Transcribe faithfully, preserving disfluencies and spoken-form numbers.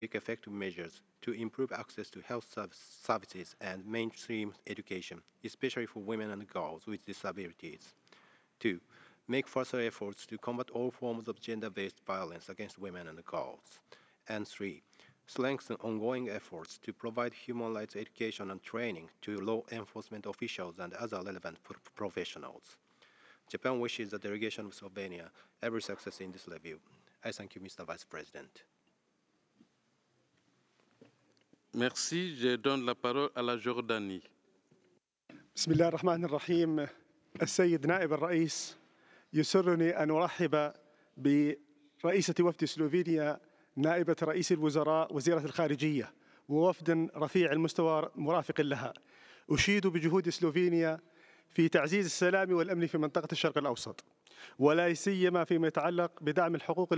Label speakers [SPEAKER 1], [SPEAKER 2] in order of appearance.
[SPEAKER 1] take effective measures to improve access to health services and mainstream education, especially for women and girls with disabilities. Two, make further efforts to combat all forms of gender-based violence against women and girls. And three, strengthen ongoing efforts to provide human rights education and training to law enforcement officials and other relevant pro- professionals. Japan wishes the delegation of Slovenia every success in this review. I thank you, Mister Vice President.
[SPEAKER 2] Merci. Je donne la parole à la Jordanie.
[SPEAKER 3] بسم الله الرحمن الرحيم. السيد نائب الرئيس، يسرني أن أرحب برئيسة وفد سلوفينيا نائبة رئيس الوزراء وزيرة الخارجية ووفد رفيع المستوى مرافق لها. أشيد بجهود سلوفينيا في تعزيز السلام والأمن في منطقة الشرق الأوسط، ولا سيما فيما يتعلق بدعم الحقوق